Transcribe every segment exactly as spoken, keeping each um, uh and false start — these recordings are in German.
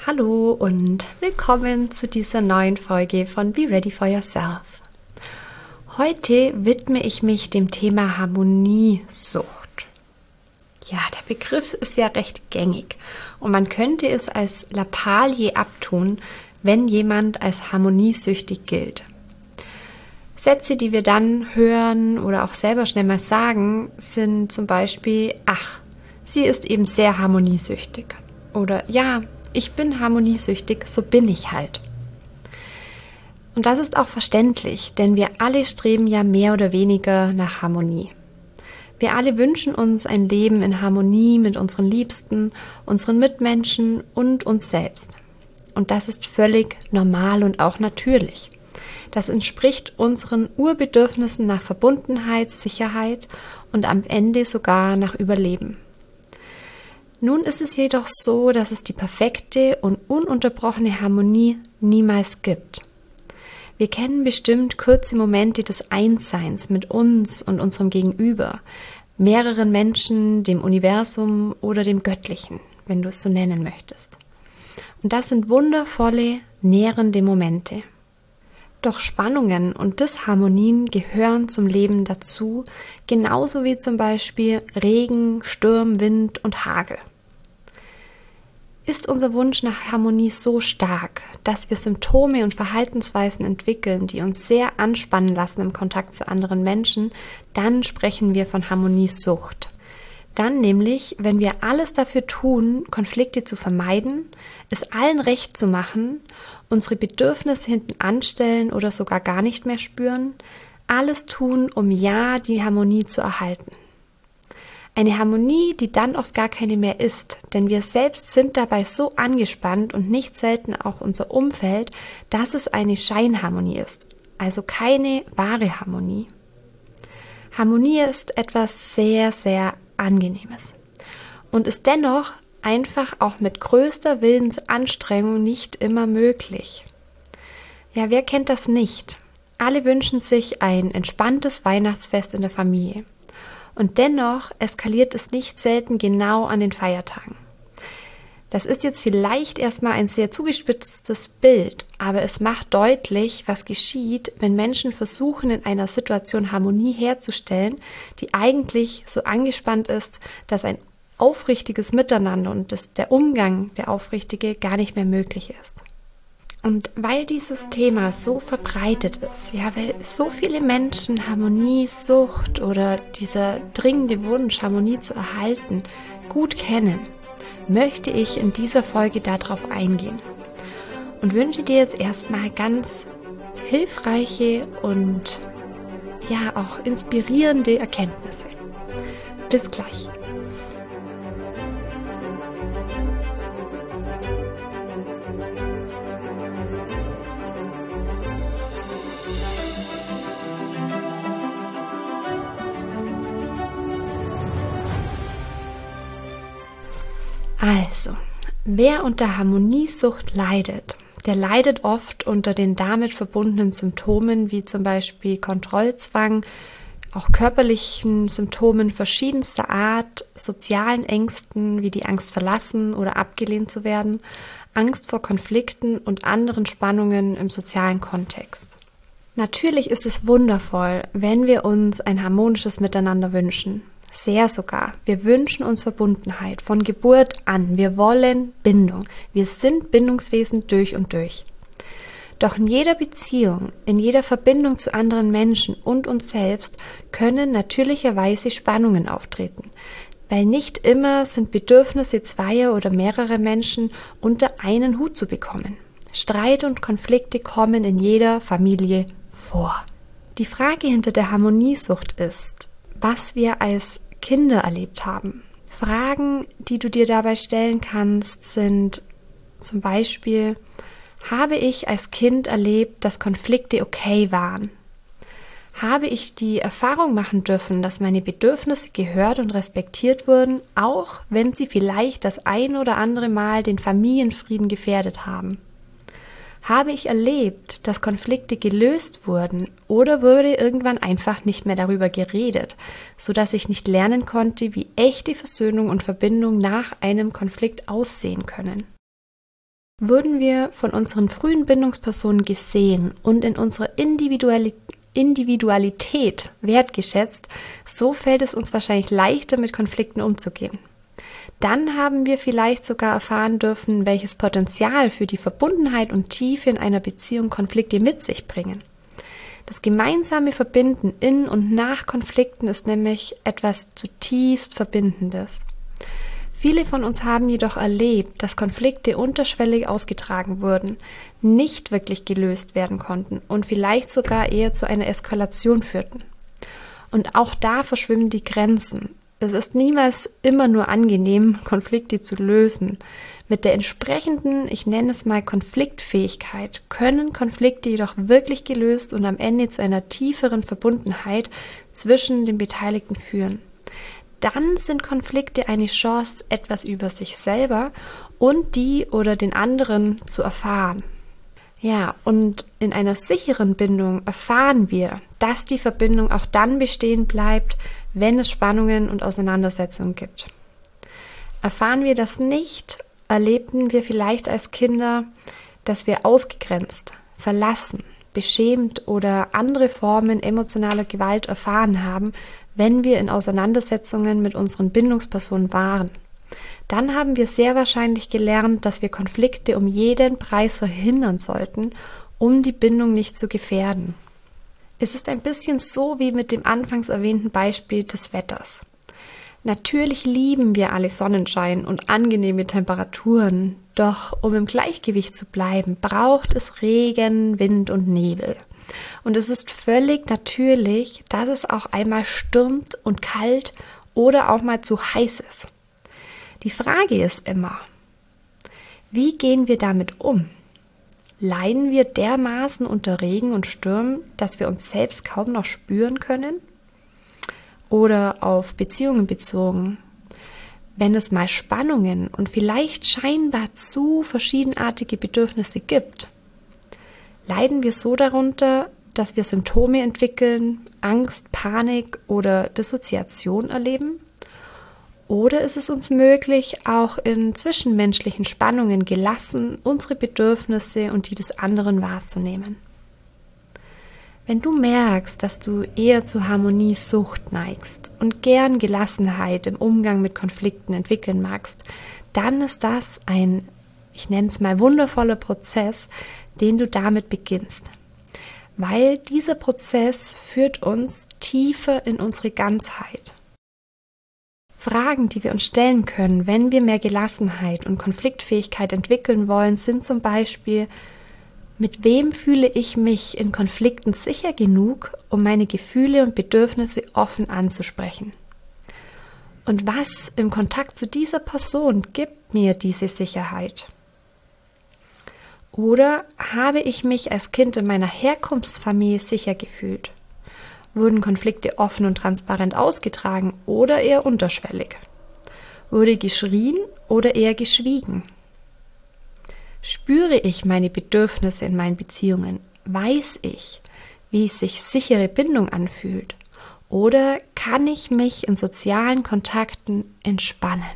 Hallo und willkommen zu dieser neuen Folge von Be Ready for Yourself. Heute widme ich mich dem Thema Harmoniesucht. Ja, der Begriff ist ja recht gängig und man könnte es als Lappalie abtun, wenn jemand als harmoniesüchtig gilt. Sätze, die wir dann hören oder auch selber schnell mal sagen, sind zum Beispiel: Ach, sie ist eben sehr harmoniesüchtig. Oder ja, ich bin harmoniesüchtig, so bin ich halt. Und das ist auch verständlich, denn wir alle streben ja mehr oder weniger nach Harmonie. Wir alle wünschen uns ein Leben in Harmonie mit unseren Liebsten, unseren Mitmenschen und uns selbst. Und das ist völlig normal und auch natürlich. Das entspricht unseren Urbedürfnissen nach Verbundenheit, Sicherheit und am Ende sogar nach Überleben. Nun ist es jedoch so, dass es die perfekte und ununterbrochene Harmonie niemals gibt. Wir kennen bestimmt kurze Momente des Einsseins mit uns und unserem Gegenüber, mehreren Menschen, dem Universum oder dem Göttlichen, wenn du es so nennen möchtest. Und das sind wundervolle, nährende Momente. Doch Spannungen und Disharmonien gehören zum Leben dazu, genauso wie zum Beispiel Regen, Sturm, Wind und Hagel. Ist unser Wunsch nach Harmonie so stark, dass wir Symptome und Verhaltensweisen entwickeln, die uns sehr anspannen lassen im Kontakt zu anderen Menschen, dann sprechen wir von Harmoniesucht. Dann nämlich, wenn wir alles dafür tun, Konflikte zu vermeiden, es allen recht zu machen, unsere Bedürfnisse hinten anstellen oder sogar gar nicht mehr spüren, alles tun, um ja die Harmonie zu erhalten. Eine Harmonie, die dann oft gar keine mehr ist, denn wir selbst sind dabei so angespannt und nicht selten auch unser Umfeld, dass es eine Scheinharmonie ist, also keine wahre Harmonie. Harmonie ist etwas sehr, sehr Angenehmes und ist dennoch einfach auch mit größter Willensanstrengung nicht immer möglich. Ja, wer kennt das nicht? Alle wünschen sich ein entspanntes Weihnachtsfest in der Familie. Und dennoch eskaliert es nicht selten genau an den Feiertagen. Das ist jetzt vielleicht erstmal ein sehr zugespitztes Bild, aber es macht deutlich, was geschieht, wenn Menschen versuchen, in einer Situation Harmonie herzustellen, die eigentlich so angespannt ist, dass ein aufrichtiges Miteinander und das, der Umgang, der aufrichtige, gar nicht mehr möglich ist. Und weil dieses Thema so verbreitet ist, ja, weil so viele Menschen Harmoniesucht oder dieser dringende Wunsch, Harmonie zu erhalten, gut kennen, möchte ich in dieser Folge darauf eingehen und wünsche dir jetzt erstmal ganz hilfreiche und ja auch inspirierende Erkenntnisse. Bis gleich. Also, wer unter Harmoniesucht leidet, der leidet oft unter den damit verbundenen Symptomen wie zum Beispiel Kontrollzwang, auch körperlichen Symptomen verschiedenster Art, sozialen Ängsten wie die Angst verlassen oder abgelehnt zu werden, Angst vor Konflikten und anderen Spannungen im sozialen Kontext. Natürlich ist es wundervoll, wenn wir uns ein harmonisches Miteinander wünschen. Sehr sogar. Wir wünschen uns Verbundenheit von Geburt an. Wir wollen Bindung. Wir sind Bindungswesen durch und durch. Doch in jeder Beziehung, in jeder Verbindung zu anderen Menschen und uns selbst können natürlicherweise Spannungen auftreten, weil nicht immer sind Bedürfnisse zweier oder mehrerer Menschen unter einen Hut zu bekommen. Streit und Konflikte kommen in jeder Familie vor. Die Frage hinter der Harmoniesucht ist, was wir als Kinder erlebt haben. Fragen, die du dir dabei stellen kannst, sind zum Beispiel: Habe ich als Kind erlebt, dass Konflikte okay waren? Habe ich die Erfahrung machen dürfen, dass meine Bedürfnisse gehört und respektiert wurden, auch wenn sie vielleicht das ein oder andere Mal den Familienfrieden gefährdet haben? Habe ich erlebt, dass Konflikte gelöst wurden oder wurde irgendwann einfach nicht mehr darüber geredet, sodass ich nicht lernen konnte, wie echte Versöhnung und Verbindung nach einem Konflikt aussehen können? Würden wir von unseren frühen Bindungspersonen gesehen und in unserer Individualität Individualität wertgeschätzt, so fällt es uns wahrscheinlich leichter, mit Konflikten umzugehen. Dann haben wir vielleicht sogar erfahren dürfen, welches Potenzial für die Verbundenheit und Tiefe in einer Beziehung Konflikte mit sich bringen. Das gemeinsame Verbinden in und nach Konflikten ist nämlich etwas zutiefst Verbindendes. Viele von uns haben jedoch erlebt, dass Konflikte unterschwellig ausgetragen wurden, nicht wirklich gelöst werden konnten und vielleicht sogar eher zu einer Eskalation führten. Und auch da verschwimmen die Grenzen. Es ist niemals immer nur angenehm, Konflikte zu lösen. Mit der entsprechenden, ich nenne es mal Konfliktfähigkeit, können Konflikte jedoch wirklich gelöst und am Ende zu einer tieferen Verbundenheit zwischen den Beteiligten führen. Dann sind Konflikte eine Chance, etwas über sich selber und die oder den anderen zu erfahren. Ja, und in einer sicheren Bindung erfahren wir, dass die Verbindung auch dann bestehen bleibt, wenn es Spannungen und Auseinandersetzungen gibt. Erfahren wir das nicht, erlebten wir vielleicht als Kinder, dass wir ausgegrenzt, verlassen, beschämt oder andere Formen emotionaler Gewalt erfahren haben, wenn wir in Auseinandersetzungen mit unseren Bindungspersonen waren. Dann haben wir sehr wahrscheinlich gelernt, dass wir Konflikte um jeden Preis verhindern sollten, um die Bindung nicht zu gefährden. Es ist ein bisschen so wie mit dem anfangs erwähnten Beispiel des Wetters. Natürlich lieben wir alle Sonnenschein und angenehme Temperaturen, doch um im Gleichgewicht zu bleiben, braucht es Regen, Wind und Nebel. Und es ist völlig natürlich, dass es auch einmal stürmt und kalt oder auch mal zu heiß ist. Die Frage ist immer, wie gehen wir damit um? Leiden wir dermaßen unter Regen und Stürmen, dass wir uns selbst kaum noch spüren können? Oder auf Beziehungen bezogen, wenn es mal Spannungen und vielleicht scheinbar zu verschiedenartige Bedürfnisse gibt? Leiden wir so darunter, dass wir Symptome entwickeln, Angst, Panik oder Dissoziation erleben? Oder ist es uns möglich, auch in zwischenmenschlichen Spannungen gelassen unsere Bedürfnisse und die des anderen wahrzunehmen? Wenn du merkst, dass du eher zu Harmoniesucht neigst und gern Gelassenheit im Umgang mit Konflikten entwickeln magst, dann ist das ein, ich nenne es mal, wundervoller Prozess, den du damit beginnst. Weil dieser Prozess führt uns tiefer in unsere Ganzheit. Fragen, die wir uns stellen können, wenn wir mehr Gelassenheit und Konfliktfähigkeit entwickeln wollen, sind zum Beispiel: Mit wem fühle ich mich in Konflikten sicher genug, um meine Gefühle und Bedürfnisse offen anzusprechen? Und was im Kontakt zu dieser Person gibt mir diese Sicherheit? Oder habe ich mich als Kind in meiner Herkunftsfamilie sicher gefühlt? Wurden Konflikte offen und transparent ausgetragen oder eher unterschwellig? Wurde geschrien oder eher geschwiegen? Spüre ich meine Bedürfnisse in meinen Beziehungen? Weiß ich, wie sich sichere Bindung anfühlt? Oder kann ich mich in sozialen Kontakten entspannen?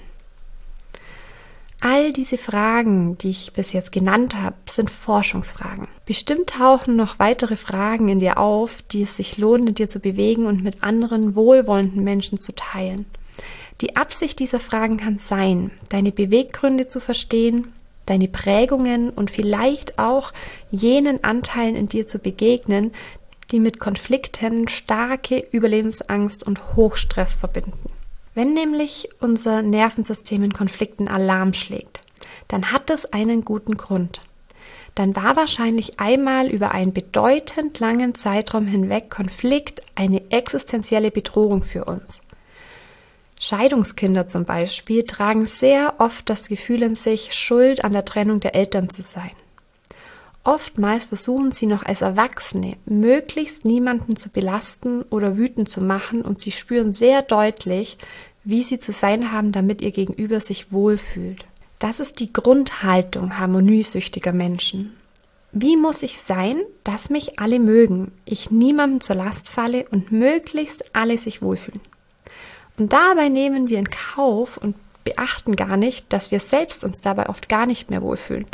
All diese Fragen, die ich bis jetzt genannt habe, sind Forschungsfragen. Bestimmt tauchen noch weitere Fragen in dir auf, die es sich lohnt, in dir zu bewegen und mit anderen wohlwollenden Menschen zu teilen. Die Absicht dieser Fragen kann sein, deine Beweggründe zu verstehen, deine Prägungen und vielleicht auch jenen Anteilen in dir zu begegnen, die mit Konflikten starke Überlebensangst und Hochstress verbinden. Wenn nämlich unser Nervensystem in Konflikten Alarm schlägt, dann hat es einen guten Grund. Dann war wahrscheinlich einmal über einen bedeutend langen Zeitraum hinweg Konflikt eine existenzielle Bedrohung für uns. Scheidungskinder zum Beispiel tragen sehr oft das Gefühl in sich, schuld an der Trennung der Eltern zu sein. Oftmals versuchen sie noch als Erwachsene, möglichst niemanden zu belasten oder wütend zu machen, und sie spüren sehr deutlich, wie sie zu sein haben, damit ihr Gegenüber sich wohlfühlt. Das ist die Grundhaltung harmoniesüchtiger Menschen. Wie muss ich sein, dass mich alle mögen, ich niemandem zur Last falle und möglichst alle sich wohlfühlen? Und dabei nehmen wir in Kauf und beachten gar nicht, dass wir selbst uns dabei oft gar nicht mehr wohlfühlen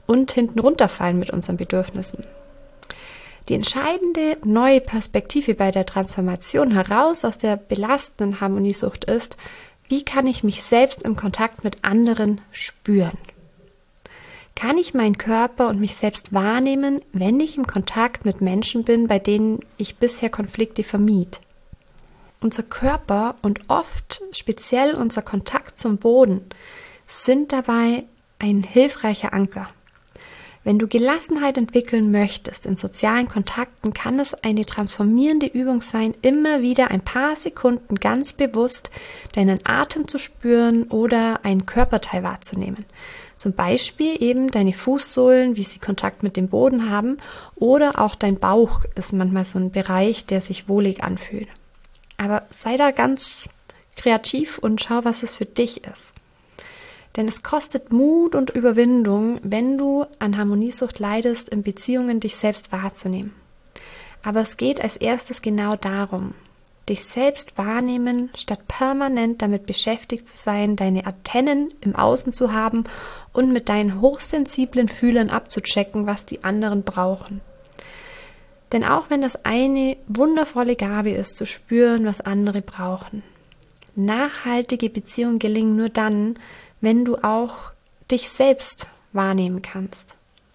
und hinten runterfallen mit unseren Bedürfnissen. Die entscheidende neue Perspektive bei der Transformation heraus aus der belastenden Harmoniesucht ist, wie kann ich mich selbst im Kontakt mit anderen spüren? Kann ich meinen Körper und mich selbst wahrnehmen, wenn ich im Kontakt mit Menschen bin, bei denen ich bisher Konflikte vermied? Unser Körper und oft speziell unser Kontakt zum Boden sind dabei ein hilfreicher Anker. Wenn du Gelassenheit entwickeln möchtest in sozialen Kontakten, kann es eine transformierende Übung sein, immer wieder ein paar Sekunden ganz bewusst deinen Atem zu spüren oder ein Körperteil wahrzunehmen. Zum Beispiel eben deine Fußsohlen, wie sie Kontakt mit dem Boden haben, oder auch dein Bauch ist manchmal so ein Bereich, der sich wohlig anfühlt. Aber sei da ganz kreativ und schau, was es für dich ist. Denn es kostet Mut und Überwindung, wenn du an Harmoniesucht leidest, in Beziehungen dich selbst wahrzunehmen. Aber es geht als erstes genau darum, dich selbst wahrnehmen, statt permanent damit beschäftigt zu sein, deine Antennen im Außen zu haben und mit deinen hochsensiblen Fühlern abzuchecken, was die anderen brauchen. Denn auch wenn das eine wundervolle Gabe ist, zu spüren, was andere brauchen, nachhaltige Beziehungen gelingen nur dann, wenn du auch dich selbst wahrnehmen kannst.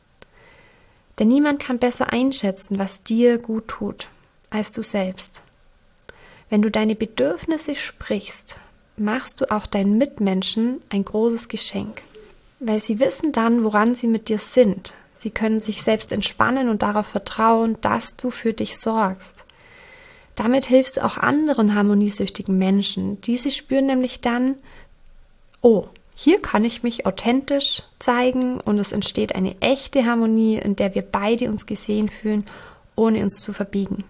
Denn niemand kann besser einschätzen, was dir gut tut, als du selbst. Wenn du deine Bedürfnisse sprichst, machst du auch deinen Mitmenschen ein großes Geschenk, weil sie wissen dann, woran sie mit dir sind. Sie können sich selbst entspannen und darauf vertrauen, dass du für dich sorgst. Damit hilfst du auch anderen harmoniesüchtigen Menschen. Diese spüren nämlich dann, oh, hier kann ich mich authentisch zeigen und es entsteht eine echte Harmonie, in der wir beide uns gesehen fühlen, ohne uns zu verbiegen.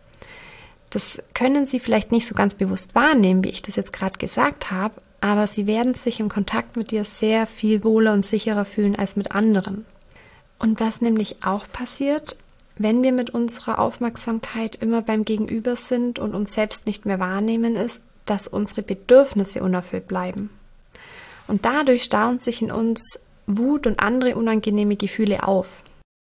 Das können Sie vielleicht nicht so ganz bewusst wahrnehmen, wie ich das jetzt gerade gesagt habe, aber Sie werden sich im Kontakt mit dir sehr viel wohler und sicherer fühlen als mit anderen. Und was nämlich auch passiert, wenn wir mit unserer Aufmerksamkeit immer beim Gegenüber sind und uns selbst nicht mehr wahrnehmen, ist, dass unsere Bedürfnisse unerfüllt bleiben. Und dadurch stauen sich in uns Wut und andere unangenehme Gefühle auf.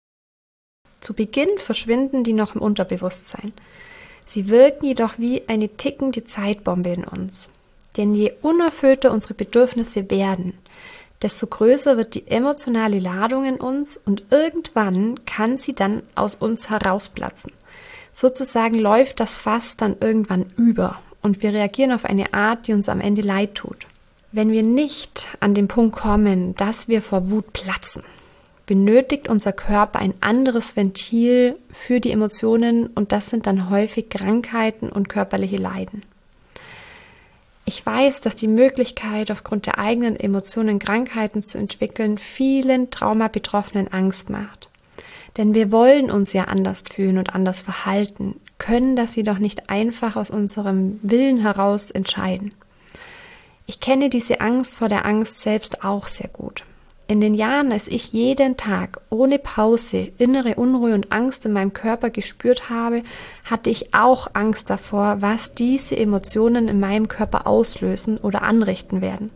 Zu Beginn verschwinden die noch im Unterbewusstsein. Sie wirken jedoch wie eine tickende Zeitbombe in uns. Denn je unerfüllter unsere Bedürfnisse werden, desto größer wird die emotionale Ladung in uns und irgendwann kann sie dann aus uns herausplatzen. Sozusagen läuft das Fass dann irgendwann über und wir reagieren auf eine Art, die uns am Ende leid tut. Wenn wir nicht an den Punkt kommen, dass wir vor Wut platzen, benötigt unser Körper ein anderes Ventil für die Emotionen und das sind dann häufig Krankheiten und körperliche Leiden. Ich weiß, dass die Möglichkeit, aufgrund der eigenen Emotionen Krankheiten zu entwickeln, vielen Traumabetroffenen Angst macht. Denn wir wollen uns ja anders fühlen und anders verhalten, können das jedoch nicht einfach aus unserem Willen heraus entscheiden. Ich kenne diese Angst vor der Angst selbst auch sehr gut. In den Jahren, als ich jeden Tag ohne Pause innere Unruhe und Angst in meinem Körper gespürt habe, hatte ich auch Angst davor, was diese Emotionen in meinem Körper auslösen oder anrichten werden.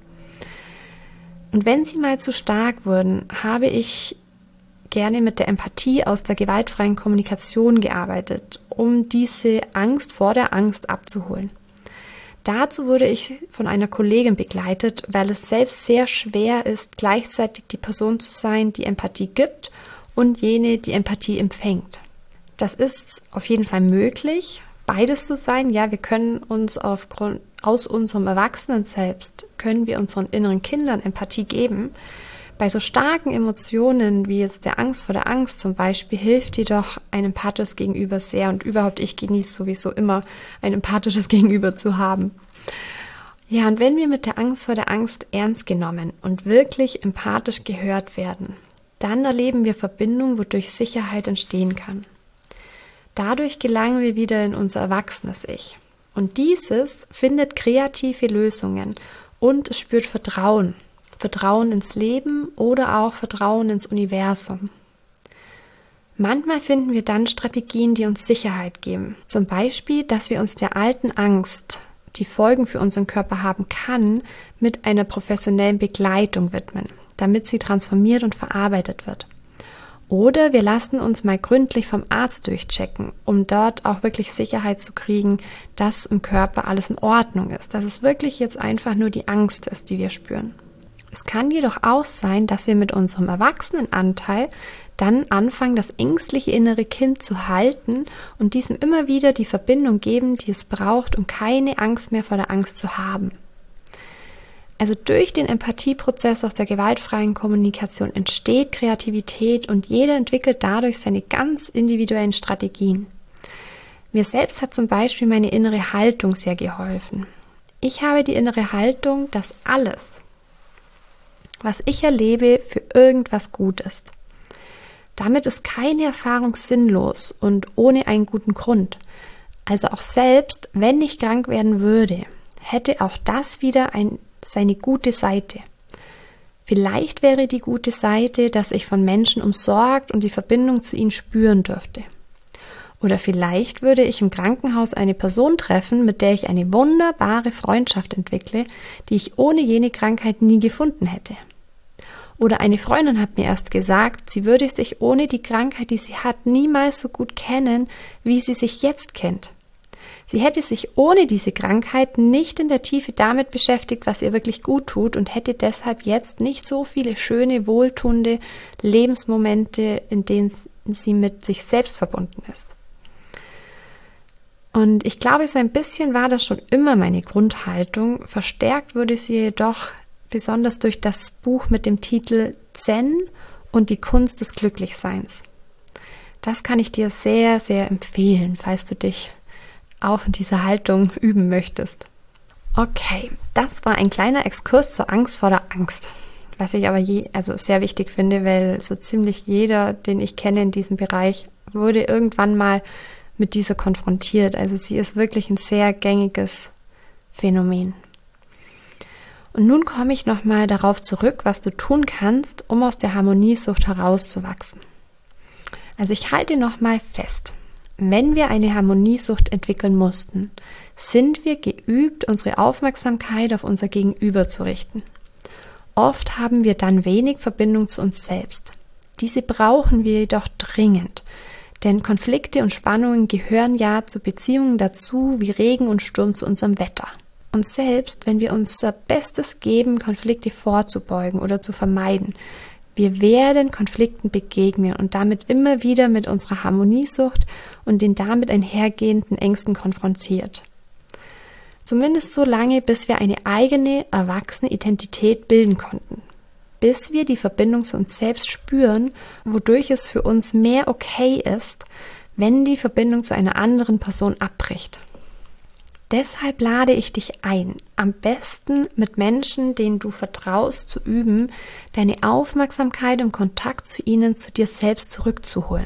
Und wenn sie mal zu stark wurden, habe ich gerne mit der Empathie aus der gewaltfreien Kommunikation gearbeitet, um diese Angst vor der Angst abzuholen. Dazu wurde ich von einer Kollegin begleitet, weil es selbst sehr schwer ist, gleichzeitig die Person zu sein, die Empathie gibt und jene, die Empathie empfängt. Das ist auf jeden Fall möglich, beides zu sein. Ja, wir können uns aufgrund, aus unserem Erwachsenen selbst, können wir unseren inneren Kindern Empathie geben. Bei so starken Emotionen wie jetzt der Angst vor der Angst zum Beispiel hilft jedoch ein empathisches Gegenüber sehr und überhaupt ich genieße sowieso immer ein empathisches Gegenüber zu haben. Ja, und wenn wir mit der Angst vor der Angst ernst genommen und wirklich empathisch gehört werden, dann erleben wir Verbindung, wodurch Sicherheit entstehen kann. Dadurch gelangen wir wieder in unser erwachsenes Ich. Und dieses findet kreative Lösungen und es spürt Vertrauen. Vertrauen ins Leben oder auch Vertrauen ins Universum. Manchmal finden wir dann Strategien, die uns Sicherheit geben. Zum Beispiel, dass wir uns der alten Angst, die Folgen für unseren Körper haben kann, mit einer professionellen Begleitung widmen, damit sie transformiert und verarbeitet wird. Oder wir lassen uns mal gründlich vom Arzt durchchecken, um dort auch wirklich Sicherheit zu kriegen, dass im Körper alles in Ordnung ist, dass es wirklich jetzt einfach nur die Angst ist, die wir spüren. Es kann jedoch auch sein, dass wir mit unserem Erwachsenenanteil dann anfangen, das ängstliche innere Kind zu halten und diesem immer wieder die Verbindung geben, die es braucht, um keine Angst mehr vor der Angst zu haben. Also durch den Empathieprozess aus der gewaltfreien Kommunikation entsteht Kreativität und jeder entwickelt dadurch seine ganz individuellen Strategien. Mir selbst hat zum Beispiel meine innere Haltung sehr geholfen. Ich habe die innere Haltung, dass alles, was ich erlebe, für irgendwas gut ist. Damit ist keine Erfahrung sinnlos und ohne einen guten Grund. Also auch selbst, wenn ich krank werden würde, hätte auch das wieder ein seine gute Seite. Vielleicht wäre die gute Seite, dass ich von Menschen umsorgt und die Verbindung zu ihnen spüren dürfte. Oder vielleicht würde ich im Krankenhaus eine Person treffen, mit der ich eine wunderbare Freundschaft entwickle, die ich ohne jene Krankheit nie gefunden hätte. Oder eine Freundin hat mir erst gesagt, sie würde sich ohne die Krankheit, die sie hat, niemals so gut kennen, wie sie sich jetzt kennt. Sie hätte sich ohne diese Krankheit nicht in der Tiefe damit beschäftigt, was ihr wirklich gut tut und hätte deshalb jetzt nicht so viele schöne, wohltuende Lebensmomente, in denen sie mit sich selbst verbunden ist. Und ich glaube, so ein bisschen war das schon immer meine Grundhaltung. Verstärkt wurde sie jedoch besonders durch das Buch mit dem Titel Zen und die Kunst des Glücklichseins. Das kann ich dir sehr, sehr empfehlen, falls du dich auch in dieser Haltung üben möchtest. Okay, das war ein kleiner Exkurs zur Angst vor der Angst, was ich aber je, also sehr wichtig finde, weil so ziemlich jeder, den ich kenne in diesem Bereich, wurde irgendwann mal mit dieser konfrontiert. Also sie ist wirklich ein sehr gängiges Phänomen. Und nun komme ich nochmal darauf zurück, was du tun kannst, um aus der Harmoniesucht herauszuwachsen. Also ich halte nochmal fest. Wenn wir eine Harmoniesucht entwickeln mussten, sind wir geübt, unsere Aufmerksamkeit auf unser Gegenüber zu richten. Oft haben wir dann wenig Verbindung zu uns selbst. Diese brauchen wir jedoch dringend, denn Konflikte und Spannungen gehören ja zu Beziehungen dazu, wie Regen und Sturm zu unserem Wetter. Und selbst wenn wir unser Bestes geben, Konflikte vorzubeugen oder zu vermeiden, wir werden Konflikten begegnen und damit immer wieder mit unserer Harmoniesucht und den damit einhergehenden Ängsten konfrontiert. Zumindest so lange, bis wir eine eigene, erwachsene Identität bilden konnten. Bis wir die Verbindung zu uns selbst spüren, wodurch es für uns mehr okay ist, wenn die Verbindung zu einer anderen Person abbricht. Deshalb lade ich dich ein, am besten mit Menschen, denen du vertraust, zu üben, deine Aufmerksamkeit im Kontakt zu ihnen zu dir selbst zurückzuholen.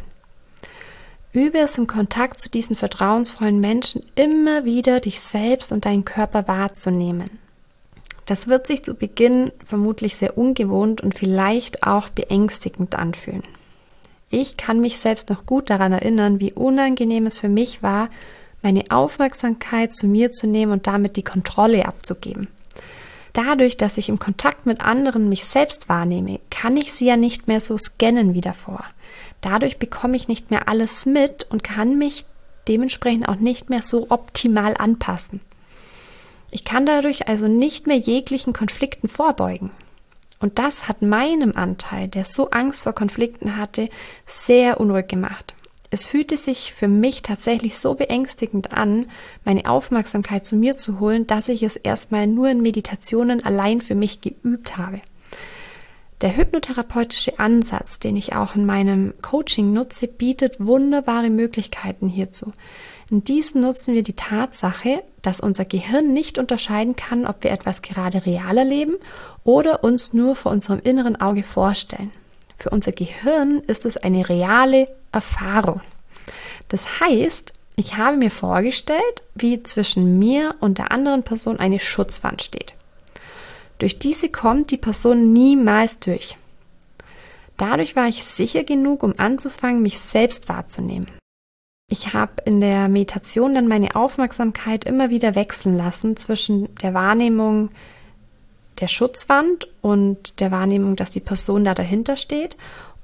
Übe es im Kontakt zu diesen vertrauensvollen Menschen immer wieder, dich selbst und deinen Körper wahrzunehmen. Das wird sich zu Beginn vermutlich sehr ungewohnt und vielleicht auch beängstigend anfühlen. Ich kann mich selbst noch gut daran erinnern, wie unangenehm es für mich war, meine Aufmerksamkeit zu mir zu nehmen und damit die Kontrolle abzugeben. Dadurch, dass ich im Kontakt mit anderen mich selbst wahrnehme, kann ich sie ja nicht mehr so scannen wie davor. Dadurch bekomme ich nicht mehr alles mit und kann mich dementsprechend auch nicht mehr so optimal anpassen. Ich kann dadurch also nicht mehr jeglichen Konflikten vorbeugen. Und das hat meinem Anteil, der so Angst vor Konflikten hatte, sehr unruhig gemacht. Es fühlte sich für mich tatsächlich so beängstigend an, meine Aufmerksamkeit zu mir zu holen, dass ich es erstmal nur in Meditationen allein für mich geübt habe. Der hypnotherapeutische Ansatz, den ich auch in meinem Coaching nutze, bietet wunderbare Möglichkeiten hierzu. In diesem nutzen wir die Tatsache, dass unser Gehirn nicht unterscheiden kann, ob wir etwas gerade real erleben oder uns nur vor unserem inneren Auge vorstellen. Für unser Gehirn ist es eine reale Erfahrung. Das heißt, ich habe mir vorgestellt, wie zwischen mir und der anderen Person eine Schutzwand steht. Durch diese kommt die Person niemals durch. Dadurch war ich sicher genug, um anzufangen, mich selbst wahrzunehmen. Ich habe in der Meditation dann meine Aufmerksamkeit immer wieder wechseln lassen zwischen der Wahrnehmung der Schutzwand und der Wahrnehmung, dass die Person da dahinter steht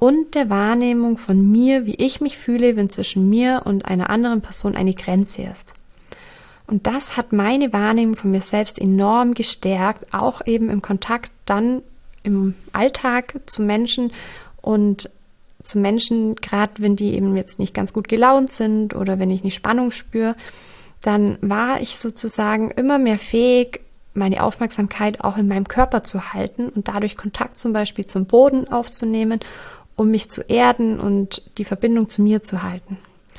und der Wahrnehmung von mir, wie ich mich fühle, wenn zwischen mir und einer anderen Person eine Grenze ist. Und das hat meine Wahrnehmung von mir selbst enorm gestärkt, auch eben im Kontakt dann im Alltag zu Menschen und zu Menschen, gerade wenn die eben jetzt nicht ganz gut gelaunt sind oder wenn ich nicht Spannung spüre, dann war ich sozusagen immer mehr fähig, meine Aufmerksamkeit auch in meinem Körper zu halten und dadurch Kontakt zum Beispiel zum Boden aufzunehmen, um mich zu erden und die Verbindung zu mir zu halten.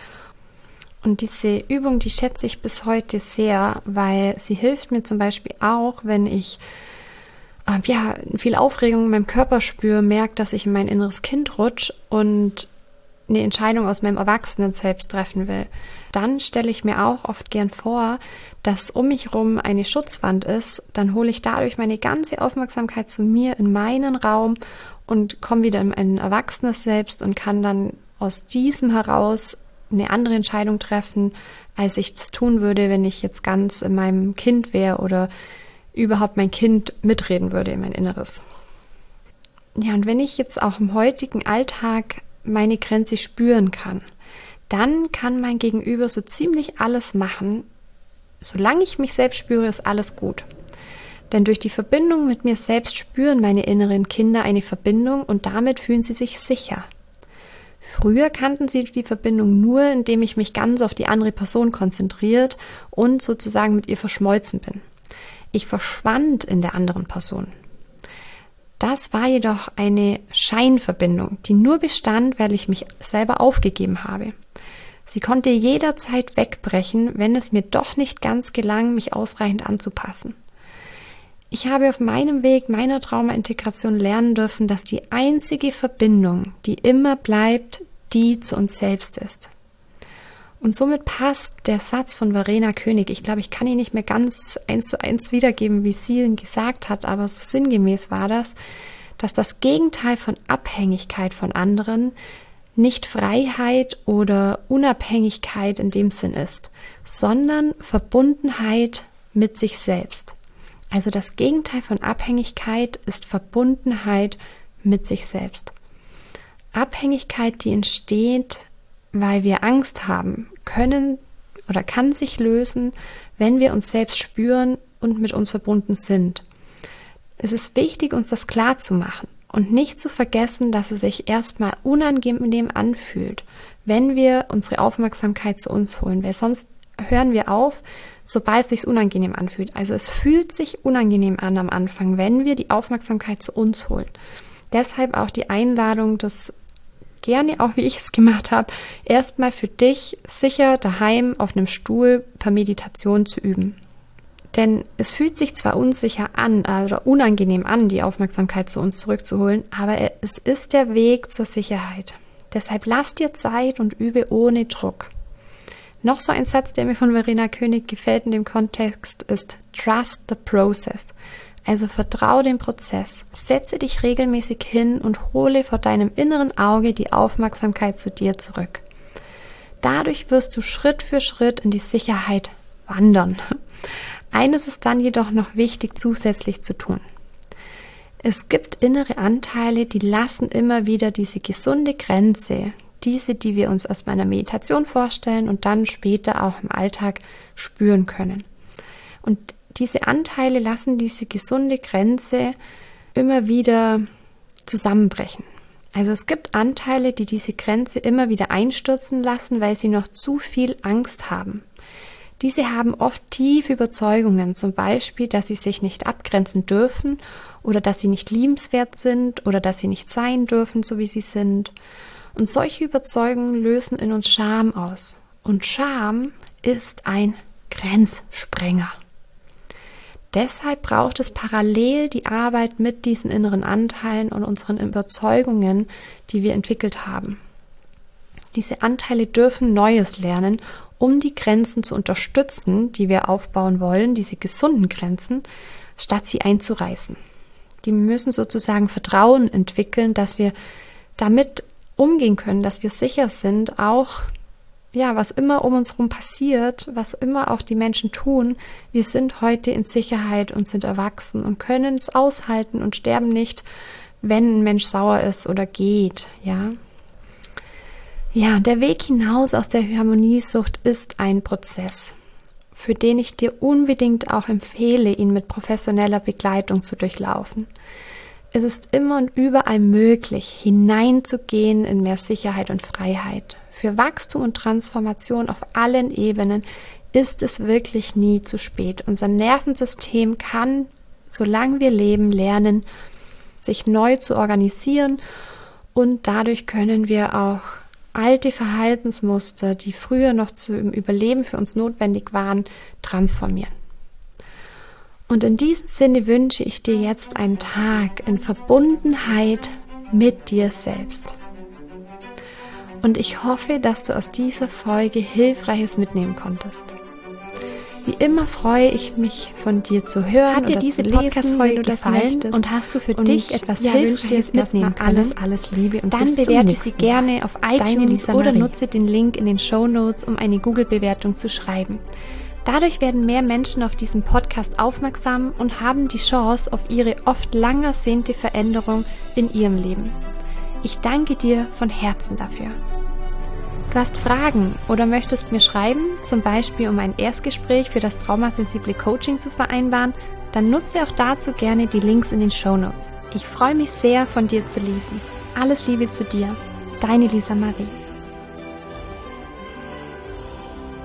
Und diese Übung, die schätze ich bis heute sehr, weil sie hilft mir zum Beispiel auch, wenn ich äh, ja, viel Aufregung in meinem Körper spüre, merke, dass ich in mein inneres Kind rutsche und eine Entscheidung aus meinem Erwachsenen selbst treffen will. Dann stelle ich mir auch oft gern vor, dass um mich herum eine Schutzwand ist. Dann hole ich dadurch meine ganze Aufmerksamkeit zu mir in meinen Raum und komme wieder in ein erwachsenes Selbst und kann dann aus diesem heraus eine andere Entscheidung treffen, als ich es tun würde, wenn ich jetzt ganz in meinem Kind wäre oder überhaupt mein Kind mitreden würde in mein Inneres. Ja, und wenn ich jetzt auch im heutigen Alltag meine Grenze spüren kann, dann kann mein Gegenüber so ziemlich alles machen. Solange ich mich selbst spüre, ist alles gut. Denn durch die Verbindung mit mir selbst spüren meine inneren Kinder eine Verbindung und damit fühlen sie sich sicher. Früher kannten sie die Verbindung nur, indem ich mich ganz auf die andere Person konzentriert und sozusagen mit ihr verschmolzen bin. Ich verschwand in der anderen Person. Das war jedoch eine Scheinverbindung, die nur bestand, weil ich mich selber aufgegeben habe. Sie konnte jederzeit wegbrechen, wenn es mir doch nicht ganz gelang, mich ausreichend anzupassen. Ich habe auf meinem Weg meiner Trauma-Integration lernen dürfen, dass die einzige Verbindung, die immer bleibt, die zu uns selbst ist. Und somit passt der Satz von Verena König, ich glaube, ich kann ihn nicht mehr ganz eins zu eins wiedergeben, wie sie ihn gesagt hat, aber so sinngemäß war das, dass das Gegenteil von Abhängigkeit von anderen nicht Freiheit oder Unabhängigkeit in dem Sinn ist, sondern Verbundenheit mit sich selbst. Also das Gegenteil von Abhängigkeit ist Verbundenheit mit sich selbst. Abhängigkeit, die entsteht, weil wir Angst haben, können oder kann sich lösen, wenn wir uns selbst spüren und mit uns verbunden sind. Es ist wichtig, uns das klar zu machen und nicht zu vergessen, dass es sich erstmal unangenehm anfühlt, wenn wir unsere Aufmerksamkeit zu uns holen, weil sonst hören wir auf, sobald es sich unangenehm anfühlt. Also es fühlt sich unangenehm an am Anfang, wenn wir die Aufmerksamkeit zu uns holen. Deshalb auch die Einladung, das gerne auch, wie ich es gemacht habe, erstmal für dich sicher daheim auf einem Stuhl per Meditation zu üben. Denn es fühlt sich zwar unsicher an oder unangenehm an, die Aufmerksamkeit zu uns zurückzuholen, aber es ist der Weg zur Sicherheit. Deshalb lass dir Zeit und übe ohne Druck. Noch so ein Satz, der mir von Verena König gefällt in dem Kontext, ist Trust the process. Also vertraue dem Prozess. Setze dich regelmäßig hin und hole vor deinem inneren Auge die Aufmerksamkeit zu dir zurück. Dadurch wirst du Schritt für Schritt in die Sicherheit wandern. Eines ist dann jedoch noch wichtig zusätzlich zu tun. Es gibt innere Anteile, die lassen immer wieder diese gesunde Grenze, diese, die wir uns aus meiner Meditation vorstellen und dann später auch im Alltag spüren können. Und diese Anteile lassen diese gesunde Grenze immer wieder zusammenbrechen. Also es gibt Anteile, die diese Grenze immer wieder einstürzen lassen, weil sie noch zu viel Angst haben. Diese haben oft tiefe Überzeugungen, zum Beispiel, dass sie sich nicht abgrenzen dürfen oder dass sie nicht liebenswert sind oder dass sie nicht sein dürfen, so wie sie sind. Und solche Überzeugungen lösen in uns Scham aus. Und Scham ist ein Grenzsprenger. Deshalb braucht es parallel die Arbeit mit diesen inneren Anteilen und unseren Überzeugungen, die wir entwickelt haben. Diese Anteile dürfen Neues lernen, um die Grenzen zu unterstützen, die wir aufbauen wollen, diese gesunden Grenzen, statt sie einzureißen. Die müssen sozusagen Vertrauen entwickeln, dass wir damit umgehen können, dass wir sicher sind, auch ja, was immer um uns herum passiert, was immer auch die Menschen tun, wir sind heute in Sicherheit und sind erwachsen und können es aushalten und sterben nicht, wenn ein Mensch sauer ist oder geht, ja. Ja, der Weg hinaus aus der Harmoniesucht ist ein Prozess, für den ich dir unbedingt auch empfehle, ihn mit professioneller Begleitung zu durchlaufen. Es ist immer und überall möglich, hineinzugehen in mehr Sicherheit und Freiheit. Für Wachstum und Transformation auf allen Ebenen ist es wirklich nie zu spät. Unser Nervensystem kann, solange wir leben, lernen, sich neu zu organisieren, und dadurch können wir auch alte Verhaltensmuster, die früher noch zum Überleben für uns notwendig waren, transformieren. Und in diesem Sinne wünsche ich dir jetzt einen Tag in Verbundenheit mit dir selbst. Und ich hoffe, dass du aus dieser Folge Hilfreiches mitnehmen konntest. Wie immer freue ich mich, von dir zu hören. Hat dir diese Podcast-Folge gefallen und hast du für dich etwas ja, Hilfreiches mitnehmen können? Alles, alles Liebe und dann bewerte sie gerne auf iTunes oder nutze den Link in den Shownotes, um eine Google-Bewertung zu schreiben. Dadurch werden mehr Menschen auf diesen Podcast aufmerksam und haben die Chance auf ihre oft lang ersehnte Veränderung in ihrem Leben. Ich danke dir von Herzen dafür. Du hast Fragen oder möchtest mir schreiben, zum Beispiel um ein Erstgespräch für das traumasensible Coaching zu vereinbaren, dann nutze auch dazu gerne die Links in den Shownotes. Ich freue mich sehr, von dir zu lesen. Alles Liebe zu dir, deine Lisa Marie.